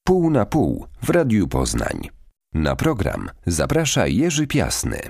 Pół na pół w Radiu Poznań. Na program zaprasza Jerzy Piasny.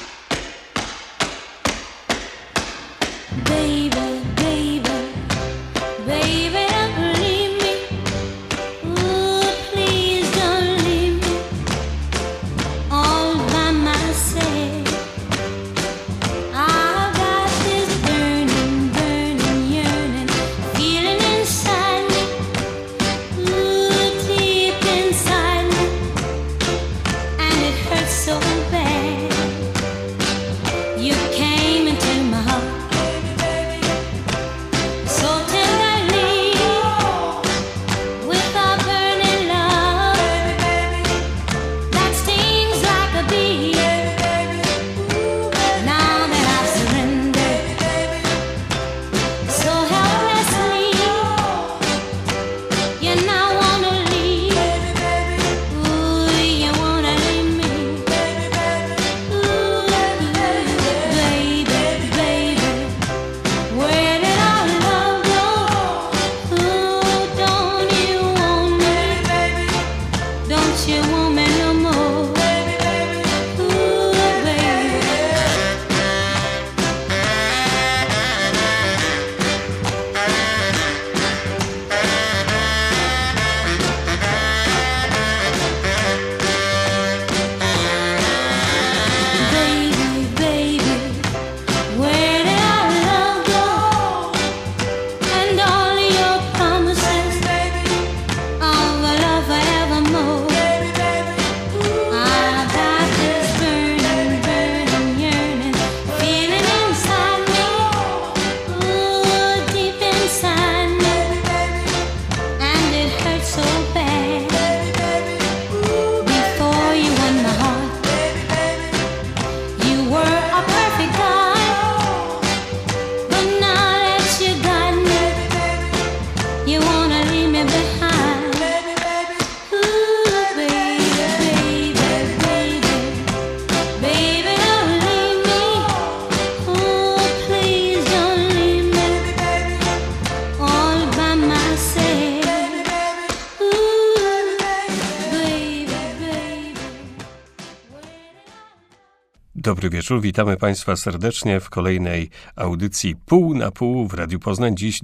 Dobry wieczór, witamy Państwa serdecznie w kolejnej audycji Pół na pół w Radiu Poznań. Dziś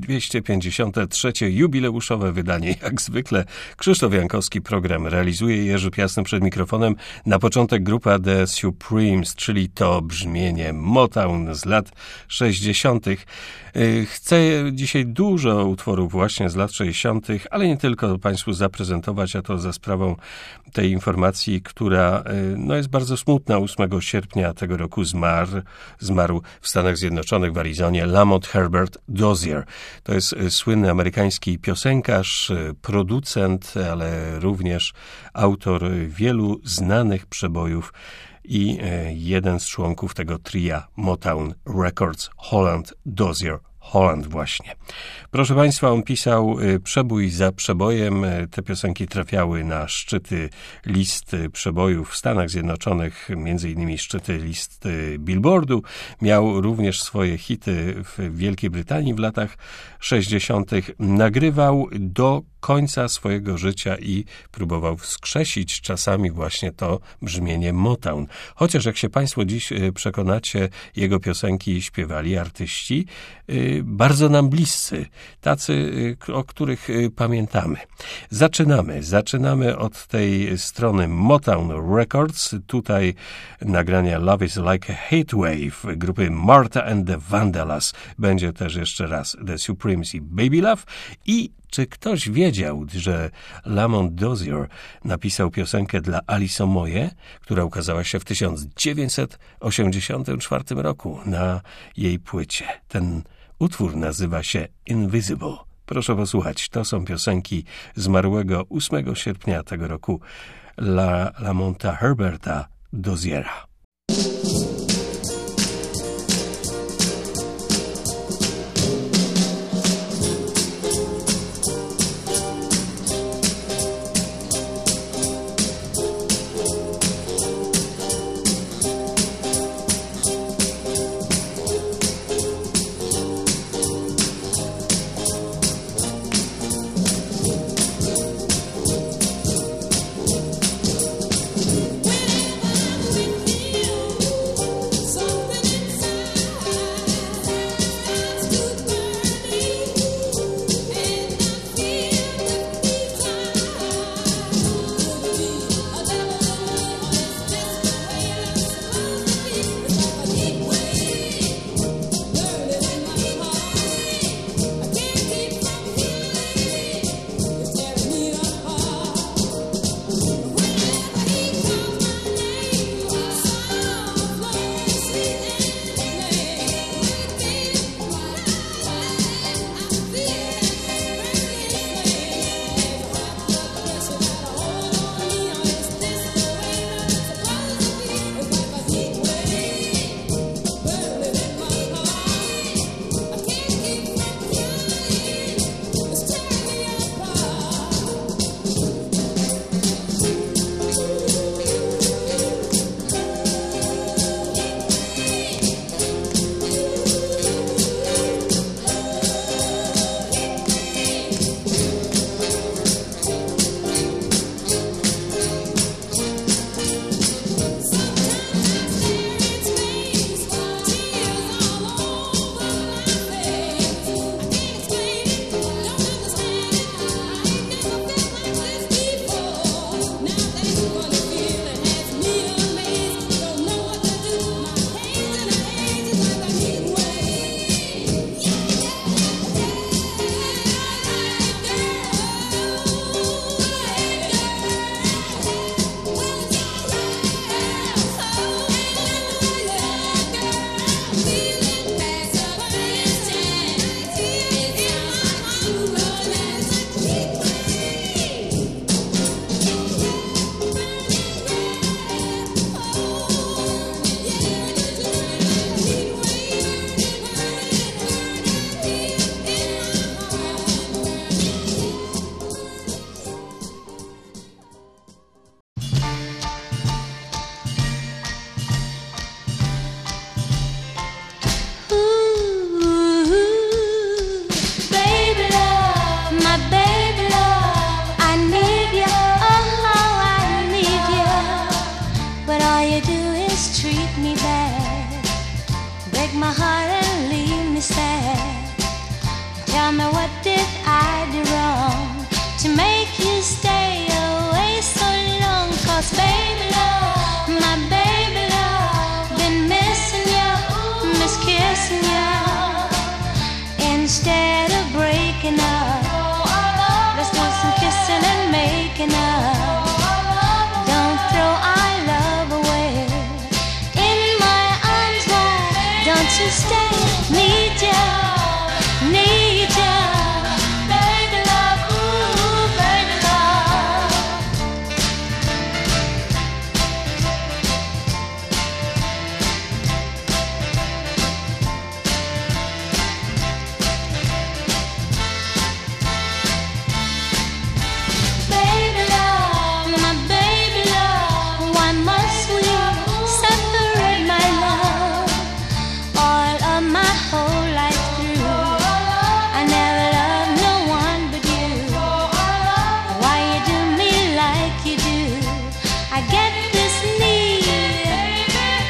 253. jubileuszowe wydanie. Jak zwykle Krzysztof Jankowski program realizuje, Jerzy Piasny przed mikrofonem. Na początek grupa The Supremes, czyli to brzmienie Motown z lat 60. Chcę dzisiaj dużo utworów właśnie z lat 60., ale nie tylko Państwu zaprezentować, a to za sprawą tej informacji, która jest bardzo smutna. 8 sierpnia tego roku zmarł w Stanach Zjednoczonych, w Arizonie, Lamont Herbert Dozier. To jest słynny amerykański piosenkarz, producent, ale również autor wielu znanych przebojów i jeden z członków tego tria Motown Records, Holland Dozier. Holland właśnie. Proszę Państwa, on pisał przebój za przebojem. Te piosenki trafiały na szczyty list przebojów w Stanach Zjednoczonych, między innymi szczyty list Billboardu. Miał również swoje hity w Wielkiej Brytanii w latach 60. Nagrywał do końca swojego życia i próbował wskrzesić czasami właśnie to brzmienie Motown. Chociaż jak się Państwo dziś przekonacie, jego piosenki śpiewali artyści bardzo nam bliscy, tacy, o których pamiętamy. Zaczynamy od tej strony Motown Records. Tutaj nagrania Love is Like a Heatwave grupy Martha and the Vandellas. Będzie też jeszcze raz The Supremes i Baby Love. I czy ktoś wiedział, że Lamont Dozier napisał piosenkę dla Alison Moyet, która ukazała się w 1984 roku na jej płycie? Ten utwór nazywa się Invisible. Proszę posłuchać, to są piosenki zmarłego 8 sierpnia tego roku Lamonta Herberta Doziera. love. Don't throw our love away. In my arms wide, don't you stay. Need ya, need ya. Baby love, ooh, baby love. Baby love, my baby love, why must we separate, my love? All of my whole life through, I never loved no one but you. Why you do me like you do? I get this need,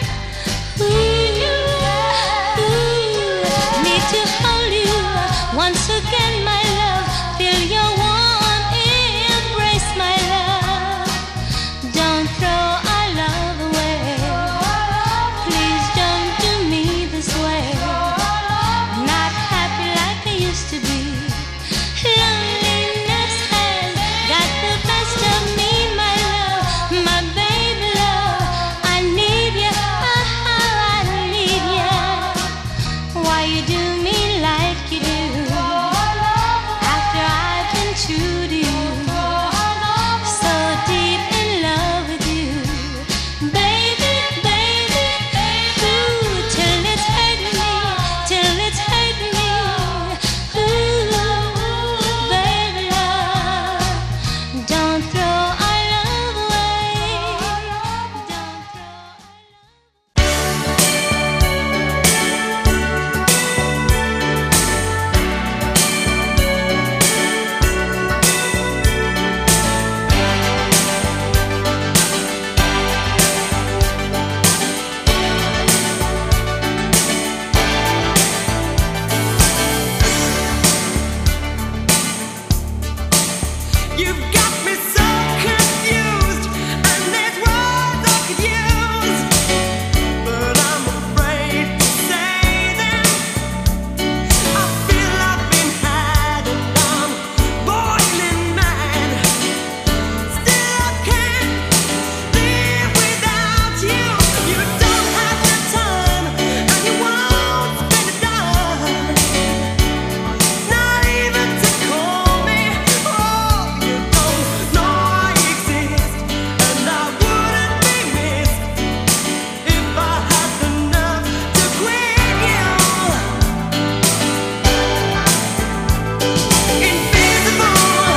need to hold you once again, my love. Feel your warm embrace, my love. Don't throw our love away. Please don't do me this way. Not happy like I used to be. Loneliness has got the best of me, my love, my baby love. I need ya, I need ya. Why you do me like you do? After I've been true to you, so deep in love with you, baby, baby, ooh, till it's hurt me, till it's hurt me, ooh, baby love. Don't throw our love away. Don't throw our love. You've got me so confused, and there's words I could use, but I'm afraid to say them. I feel I've been had and I'm boiling mad. Still I can't live without you. You don't have the time, and you won't spend a dime. Not even to call me. Oh, you don't know I exist, and I wouldn't be missed if I had the nerve to quit you. Invisible,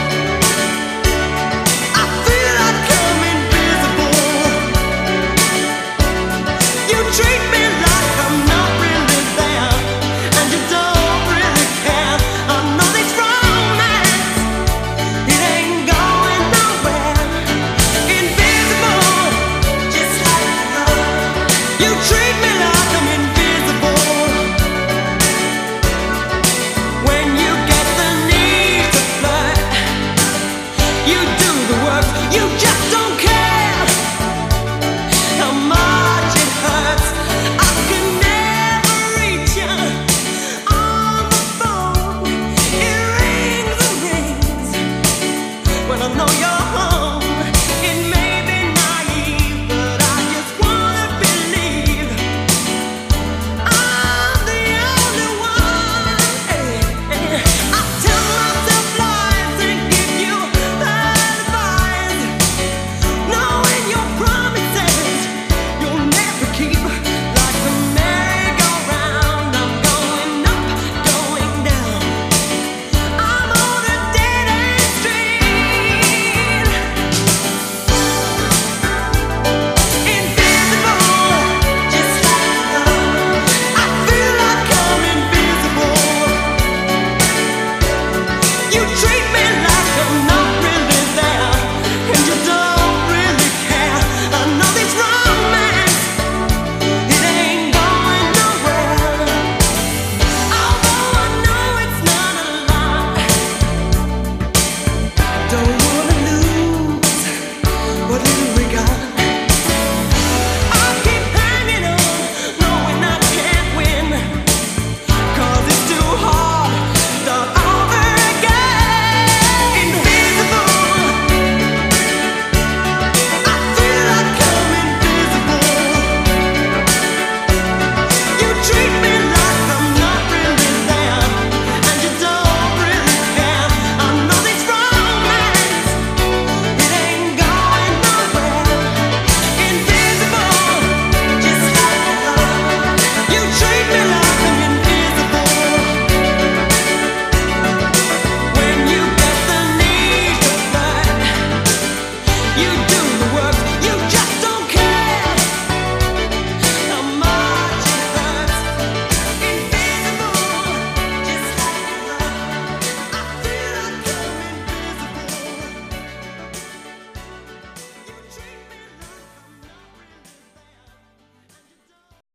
I feel I've come invisible. You treat me like I'm not really there, and you don't really care. I know this romance, it ain't going nowhere. Invisible, just like love. You treat me like I'm invisible. When you get the need to flirt, you do the work. You just don't care how much it hurts. I can never reach you on the phone. It rings and rings when I know you're home. It may be naive, but I just wanna believe I'm the only one. I tell myself lies and give you advice.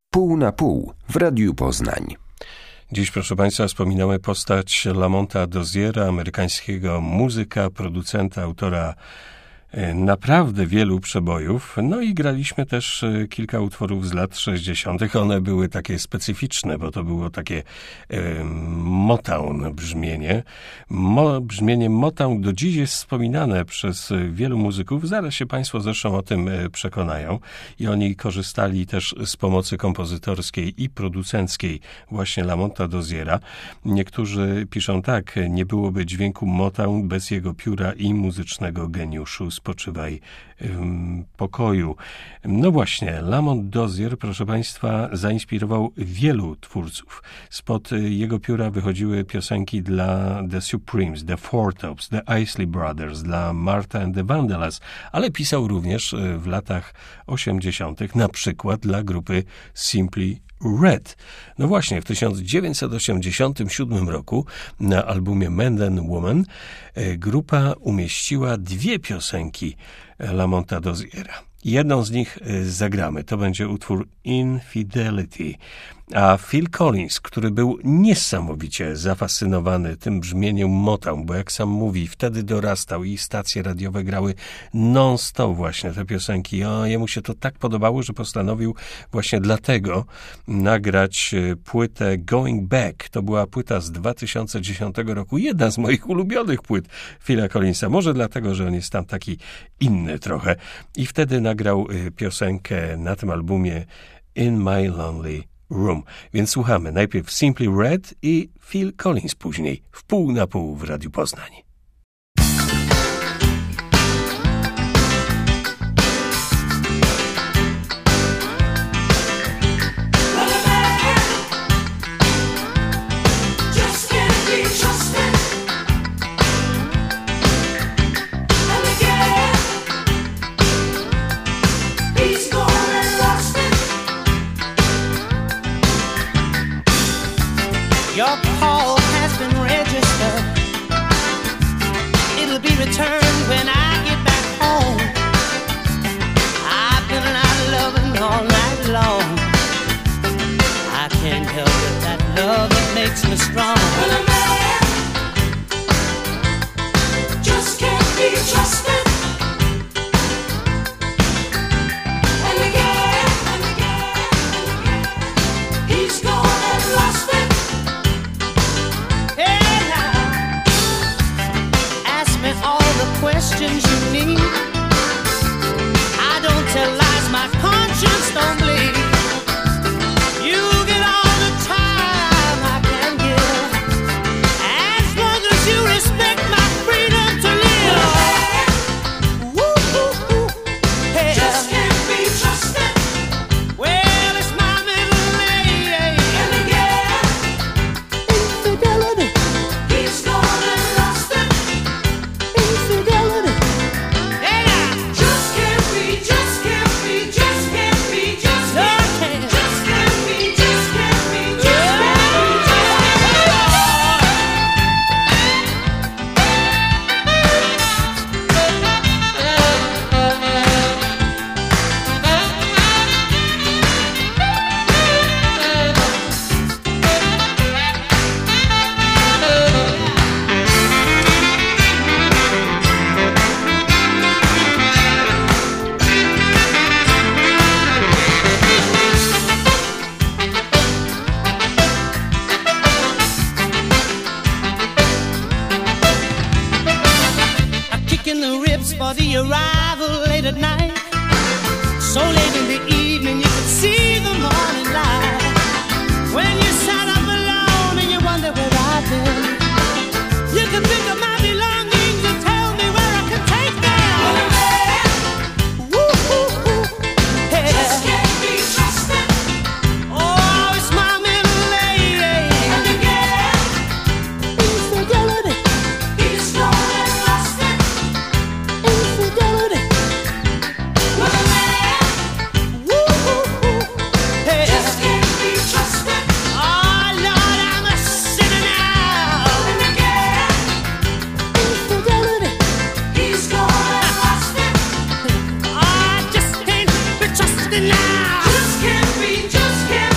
Pół na pół w Radiu Poznań. Dziś, proszę Państwa, wspominamy postać Lamonta Doziera, amerykańskiego muzyka, producenta, autora naprawdę wielu przebojów. No i graliśmy też kilka utworów z lat 60. One były takie specyficzne, bo to było takie Motown brzmienie. Brzmienie Motown do dziś jest wspominane przez wielu muzyków. Zaraz się Państwo zresztą o tym przekonają. I oni korzystali też z pomocy kompozytorskiej i producenckiej właśnie Lamonta Doziera. Niektórzy piszą tak: nie byłoby dźwięku Motown bez jego pióra i muzycznego geniuszu. Spoczywaj w pokoju. No właśnie, Lamont Dozier, proszę Państwa, zainspirował wielu twórców. Spod jego pióra wychodziły piosenki dla The Supremes, The Four Tops, The Isley Brothers, dla Martha and the Vandellas, ale pisał również w latach 80. na przykład dla grupy Simply Red. No właśnie, w 1987 roku na albumie Man and Woman grupa umieściła dwie piosenki Lamonta Doziera. Jedną z nich zagramy. To będzie utwór Infidelity. A Phil Collins, który był niesamowicie zafascynowany tym brzmieniem Motown, bo jak sam mówi, wtedy dorastał i stacje radiowe grały non-stop właśnie te piosenki. Jemu się to tak podobało, że postanowił właśnie dlatego nagrać płytę Going Back. To była płyta z 2010 roku. Jedna z moich ulubionych płyt Phila Collinsa. Może dlatego, że on jest tam taki inny trochę. I wtedy nagrał piosenkę na tym albumie In My Lonely Room. Więc słuchamy najpierw Simply Red i Phil Collins później w Pół na pół w Radiu Poznań. Your call has been registered. It'll be returned when I get back home. I've been out loving all night long. I can't help it, that love that makes me strong. Well, a man just can't be trusted. And again, and again, and again, he's gone and lost it. Questions you need. I don't tell lies, my conscience don't bleed. You get all the time I can give, as long as you respect my freedom to live. Woo-hoo-hoo. Hey. Just can't be trusted. Well, it's my middle name. And again, infidelity. He's gone and lost it. Infidelity. For the arrival late at night, so late in the evening you could see the morning light. When you sat up alone and you wonder where I've been, you can pick up my belongings and tell me where I can take them. Woo-hoo-hoo. Hey. Just can't be trusted. Oh, it's my middle name. And again, infidelity. He's gone and lost it. Infidelity. Well, a man, woo-hoo-hoo. Hey. Just can't be trusted. Oh, Lord, I'm a sinner now. And again, infidelity. He's gone and lost it. I just can't be trusted now. Just can't be, just can't.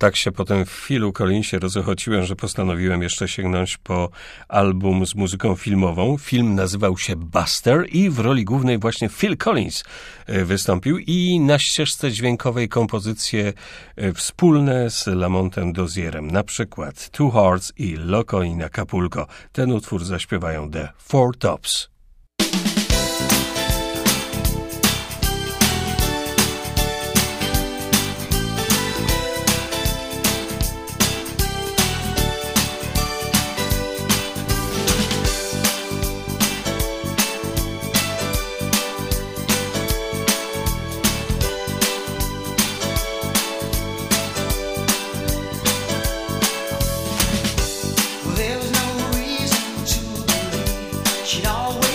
Tak się potem w Philu Collinsie rozochociłem, że postanowiłem jeszcze sięgnąć po album z muzyką filmową. Film nazywał się Buster i w roli głównej właśnie Phil Collins wystąpił i na ścieżce dźwiękowej kompozycje wspólne z Lamontem Dozierem. Na przykład Two Hearts i Loco in Acapulco. Ten utwór zaśpiewają The Four Tops. There was no reason to believe she'd always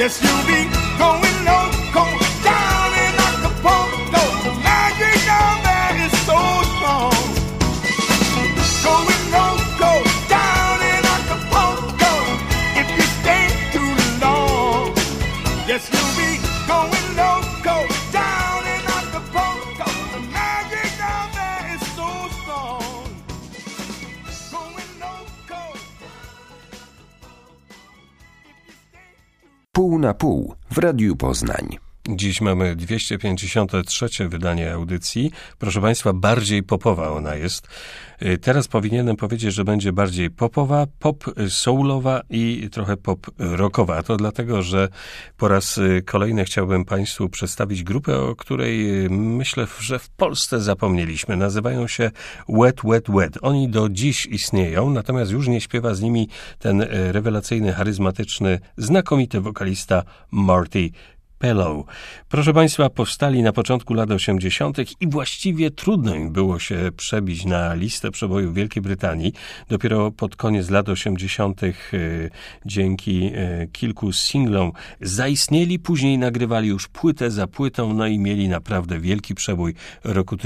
Yes, you'll be going loco down in Acapulco. The magic down there is so strong. Going loco down in Acapulco if you stay too long. Yes, you'll be going loco down in Acapulco. The magic down there is so strong. Going loco. Pół na pół w Radiu Poznań. Dziś mamy 253. wydanie audycji. Proszę Państwa, bardziej popowa ona jest. Teraz powinienem powiedzieć, że będzie bardziej popowa, pop soulowa i trochę pop rockowa. To dlatego, że po raz kolejny chciałbym Państwu przedstawić grupę, o której myślę, że w Polsce zapomnieliśmy. Nazywają się Wet, Wet, Wet. Oni do dziś istnieją, natomiast już nie śpiewa z nimi ten rewelacyjny, charyzmatyczny, znakomity wokalista Marty Pillow. Proszę Państwa, powstali na początku lat 80. i właściwie trudno im było się przebić na listę przebojów Wielkiej Brytanii. Dopiero pod koniec lat 80. Dzięki kilku singlom zaistnieli, później nagrywali już płytę za płytą, no i mieli naprawdę wielki przebój roku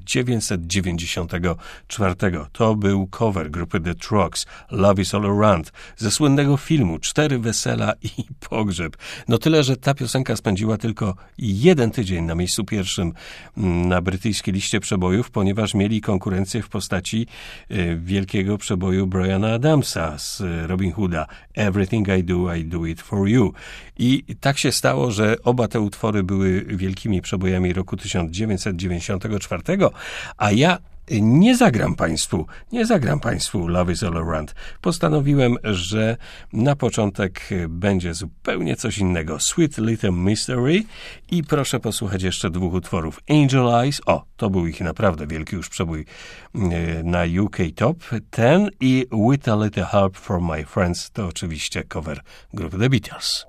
1994. To był cover grupy The Trucks, Love is All Around, ze słynnego filmu 4 wesela i pogrzeb. No tyle, że ta piosenka spędziła tylko 1 tydzień na miejscu pierwszym na brytyjskiej liście przebojów, ponieważ mieli konkurencję w postaci wielkiego przeboju Briana Adamsa z Robin Hooda. Everything I do it for you. I tak się stało, że oba te utwory były wielkimi przebojami roku 1994, a ja nie zagram Państwu Love is All Around. Postanowiłem, że na początek będzie zupełnie coś innego. Sweet Little Mystery i proszę posłuchać jeszcze 2 utworów. Angel Eyes, to był ich naprawdę wielki już przebój na UK Top 10 i With a Little Help from My Friends, to oczywiście cover grupy The Beatles.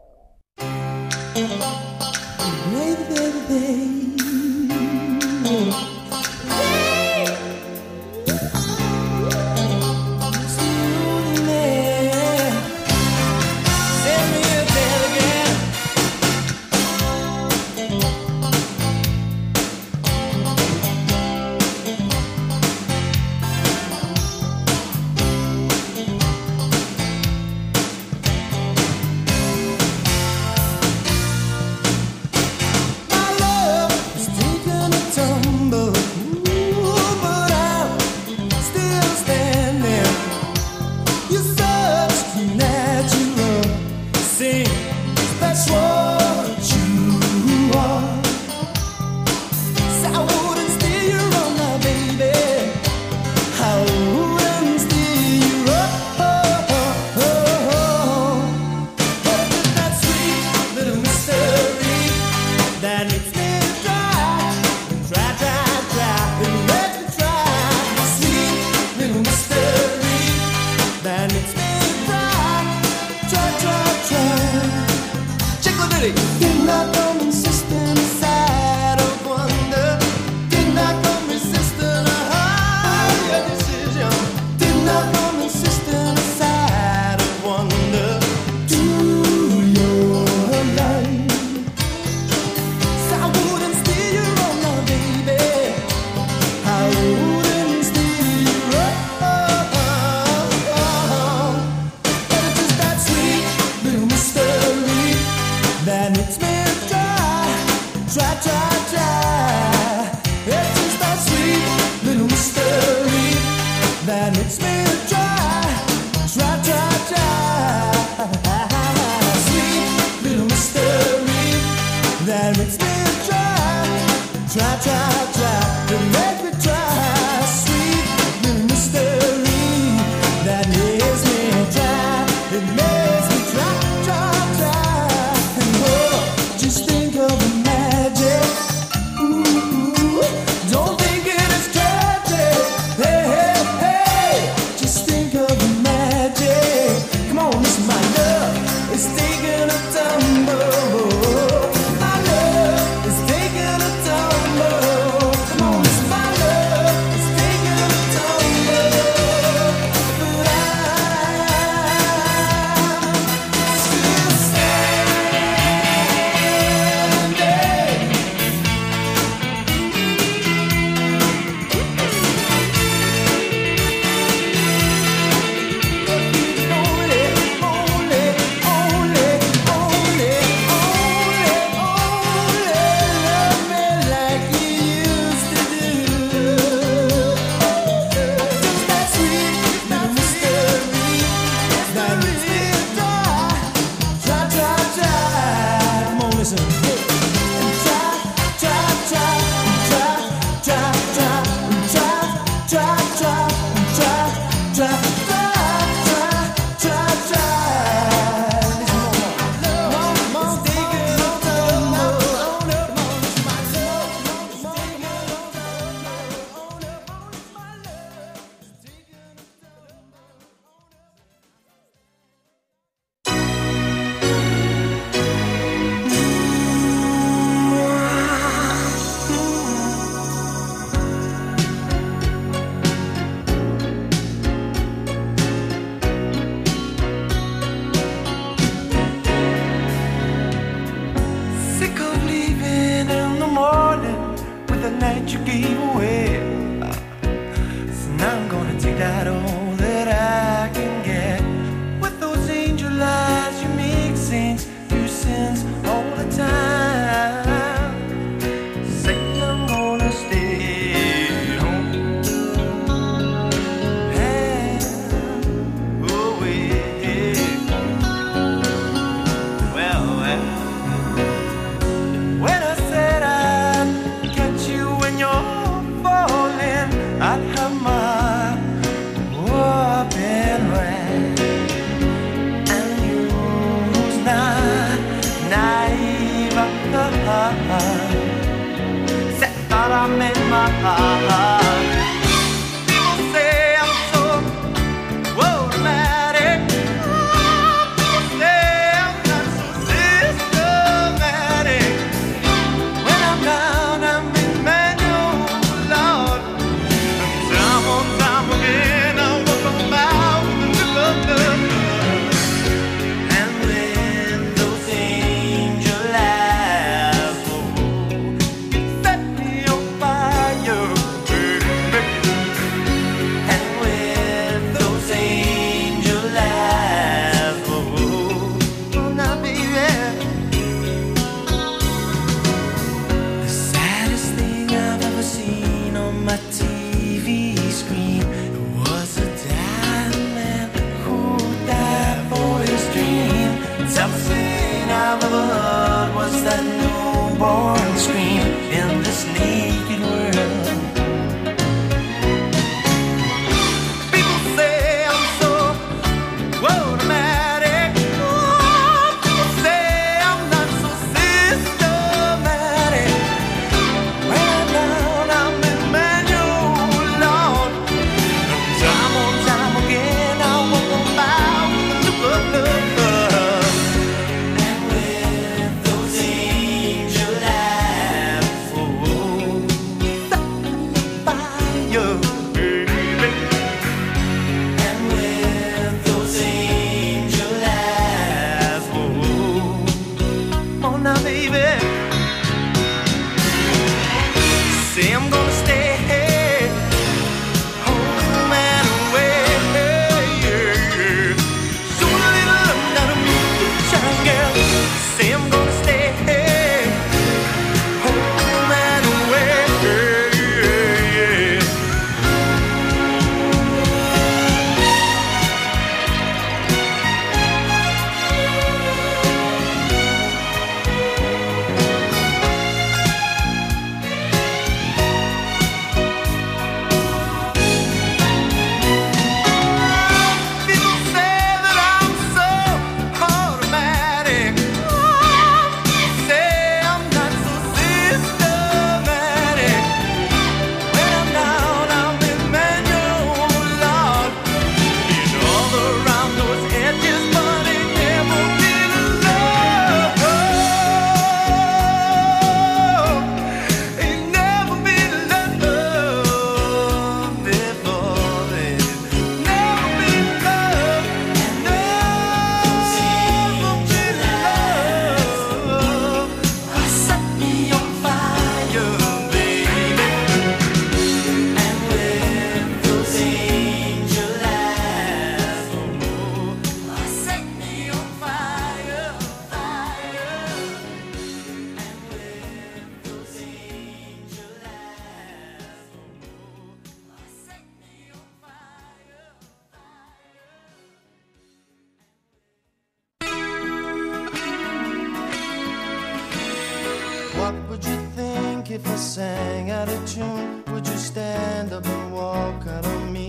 if I sang out of tune, would you stand up and walk out on me?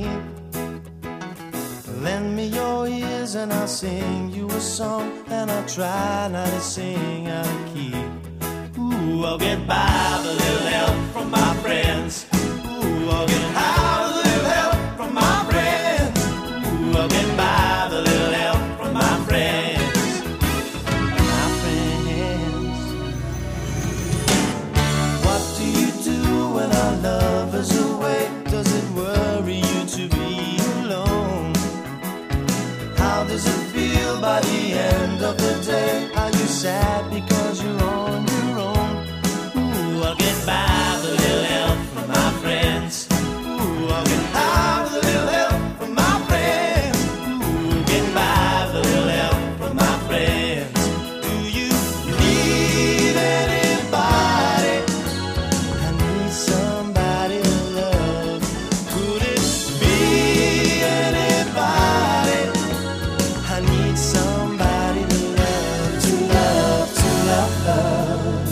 Lend me your ears and I'll sing you a song, and I'll try not to sing out of key. Ooh, I'll get by with a little help from my friends. Ooh, I'll get high with a little help from my friends. Ooh, I'll get by with a little help from my friends. My friends. What do you do when our love is away? Does it worry you to be alone? How does it feel by the end of the day? Are you sad because you're on your own? Ooh, I'll get by with a little help from my friends. Ooh, I'll get by with a little help from my friends. Ooh, get by with a little help from my friends. Do you need anybody? I need somebody to love. Could it be anybody? I need somebody to love, to love, to love.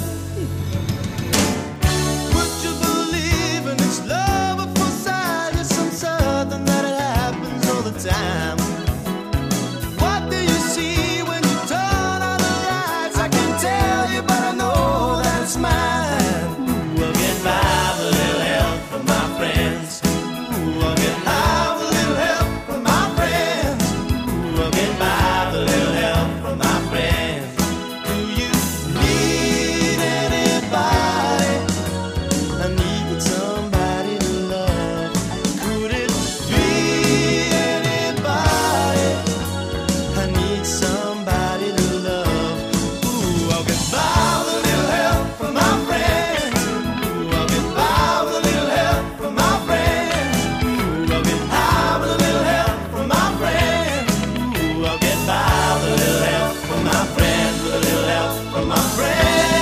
Would you believe in this love at first sight? Yes, I'm certain that it happens all the time. What do you see when you turn on the lights? I can't tell you, but I know that it's mine. Ooh, I'll get by with a little help from my friends. Ooh, I'll get high with a little help from my friends. Ooh, I'll get by with a little help from my friends. Do you need anybody? I need somebody to love. Could it be anybody? I need somebody to love. Ooh, I'll get by with a little help from my friends. Ooh, I'll get by with a little help from my friends. Ooh, I'll get high with a little help from my friends. Ooh, I'll get by with a little help from my friends, with a little help from my friends.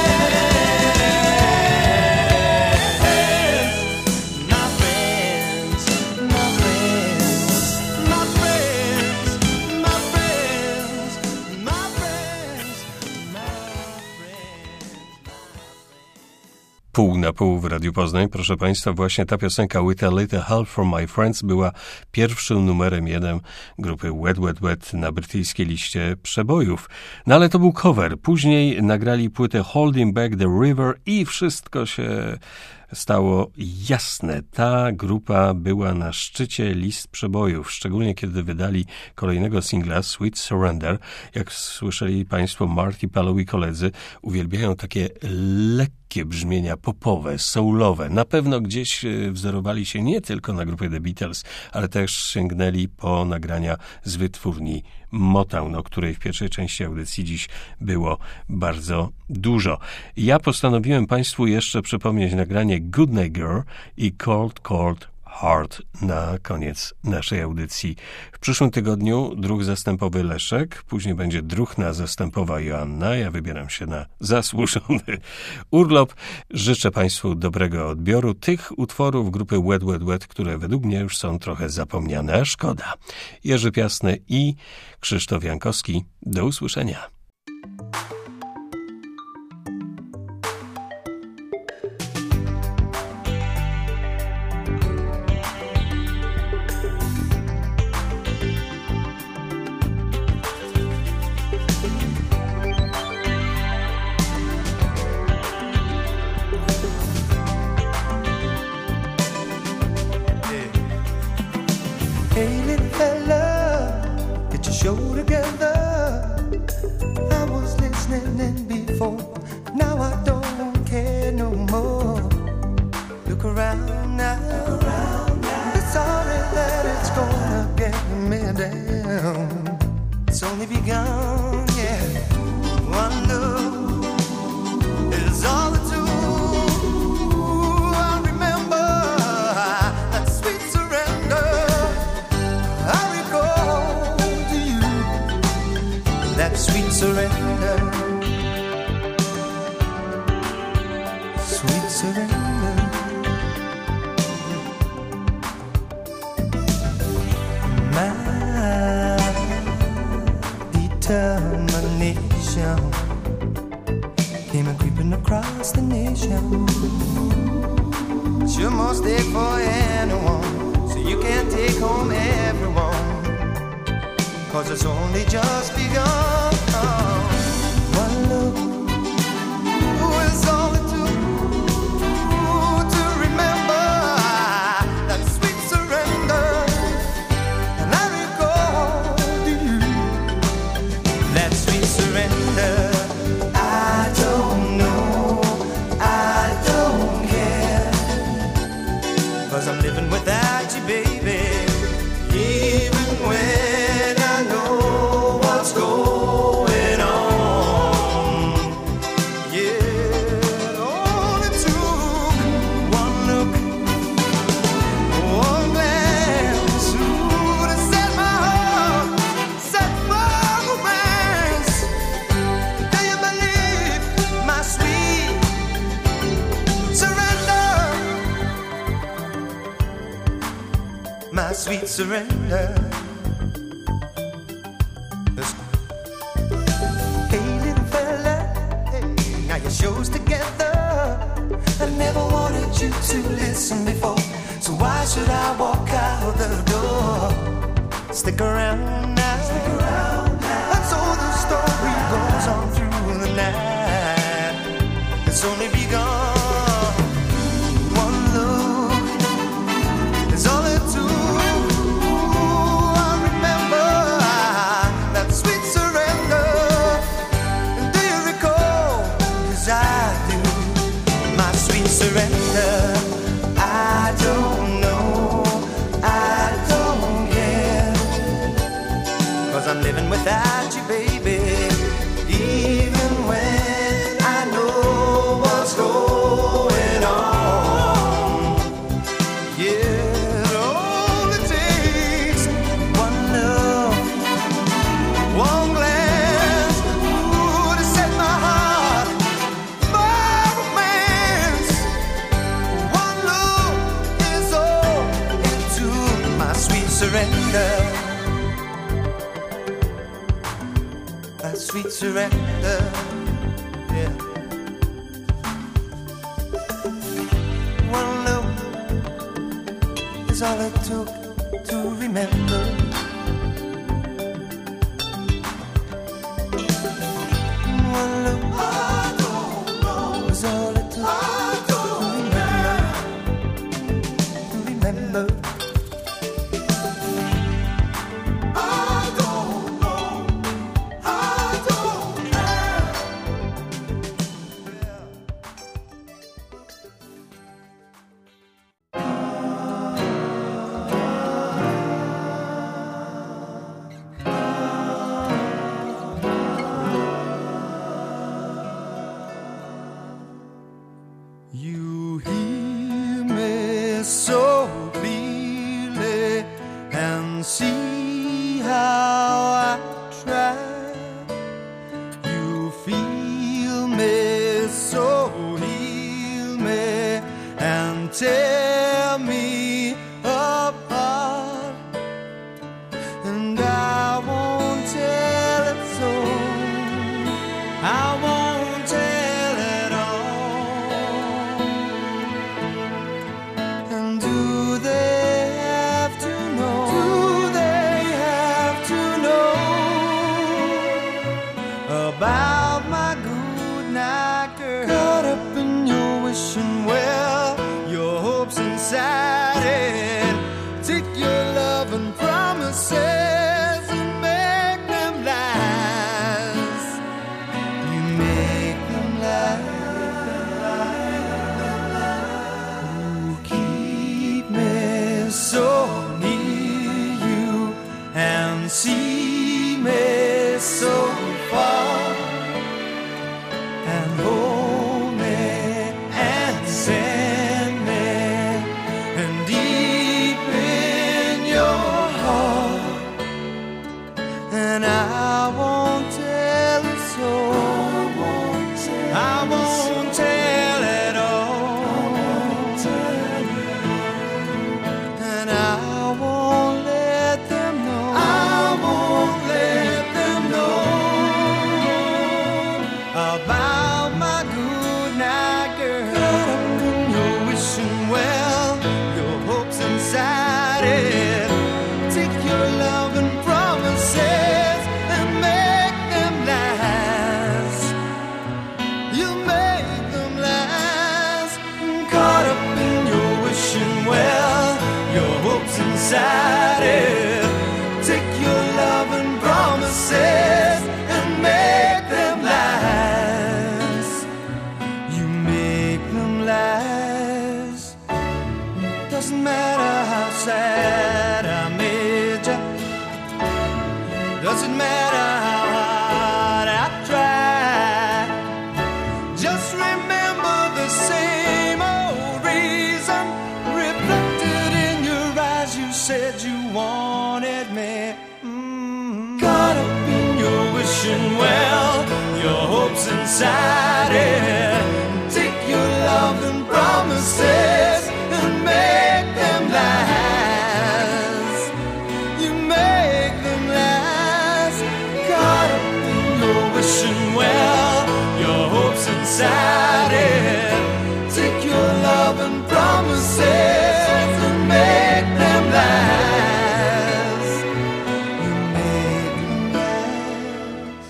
My friends, my friends, my friends, my friends, my friends, my friends. Pół na pół w Radiu Poznań. Proszę Państwa, właśnie ta piosenka With a Little Help from My Friends była pierwszym numerem 1 grupy Wet Wet Wet na brytyjskiej liście przebojów. No ale to był cover. Później nagrali płytę Holding Back the River i wszystko się stało jasne. Ta grupa była na szczycie list przebojów, szczególnie kiedy wydali kolejnego singla Sweet Surrender. Jak słyszeli Państwo, Marty Pallow i koledzy uwielbiają takie lekkie brzmienia popowe, soulowe. Na pewno gdzieś wzorowali się nie tylko na grupie The Beatles, ale też sięgnęli po nagrania z wytwórni Motown, o której w pierwszej części audycji dziś było bardzo dużo. Ja postanowiłem Państwu jeszcze przypomnieć nagranie Goodnight Girl i Cold Cold Heart na koniec naszej audycji. W przyszłym tygodniu druh zastępowy Leszek, później będzie druhna zastępowa Joanna. Ja wybieram się na zasłużony urlop. Życzę Państwu dobrego odbioru tych utworów grupy Wet Wet Wet, które według mnie już są trochę zapomniane, a szkoda. Jerzy Piasny i Krzysztof Jankowski. Do usłyszenia. Hey, little fella, get your show together. I was listening before, now I don't care no more. Look around now, it's sorry that it's gonna get me down. It's only begun, yeah. One look is all it's do. I remember that sweet surrender. I recall to you that sweet surrender, sweet surrender. My determination came a creeping spreading across the nation. Sure must take for anyone, so you can't take home everyone, 'cause it's only just begun. One look is all it took to remember that sweet surrender. And I recall to you that sweet surrender. I don't know, I don't care, 'cause I'm living without you, baby. Even when I know what's going on. Yeah, it only took one look, one glance, ooh, to set my heart, set my romance. Do you believe my sweet surrender? My sweet surrender. Listen. Hey, little fella, hey, now your show's together. I never wanted you to listen before, so why should I walk out the door? Stick around now. Stick around now. And so the story goes on through the night. It's only begun. One look is all it took. I remember that sweet surrender. And do you recall? 'Cause I do. My sweet surrender. I don't know, I don't care, 'cause I'm living without you, baby. Even when I know what's going on. Yeah, it only takes one look, one glance, ooh, to set my heart, my romance. One look is all it took. My sweet surrender. My sweet surrender. Yeah. One look is all it took to remember. One look, I don't know, is all it took to remember. To remember. I don't know, I don't care. You hear me so clearly and see how I try. You feel me, so heal me and tear me apart. And I won't tell it so. I won't tell it all. And do they have to know? Do they have to know about my good night, girl? Caught up in your wishing well, your hopes inside it. Take your love and promises and make them lies. You make them lies. You keep me so near you and see me so far, and hold me and send me, and deep in your heart. And I won't tell it so. I won't tell it all. And I won't let them know. I won't let them know about my good Doesn't matter how hard I try. Just remember the same old reason reflected in your eyes. You said you wanted me. Caught up in your wishing well, your hopes inside it. Take your love and promises and make them last. You make them last. Caught up in your wishing well, your hopes inside it. Take your love and promises and make them last. You make them last.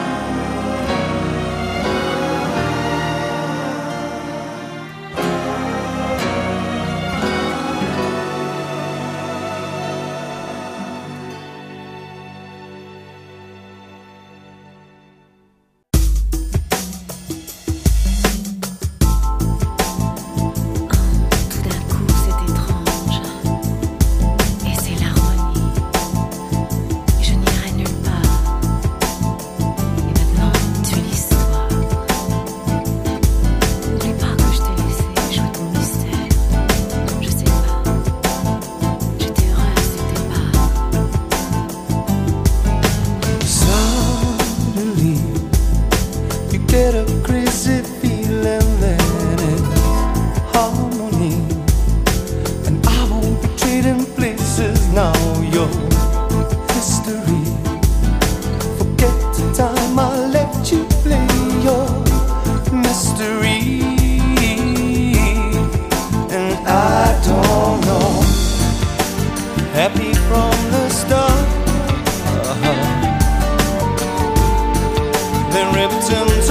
Tout d'un coup, c'est étrange. Et c'est l'harmonie. Je n'irai nulle part. Et maintenant, tu es l'histoire. N'oublie pas que je t'ai laissé jouer ton mystère. Je sais pas. J'étais heureuse de tes pas. Suddenly, you get a crazy feeling that it's harmony. And I won't be trading places now. Your history. Forget the time I let you play your mystery. And I don't know. Happy from the start. Then ripped him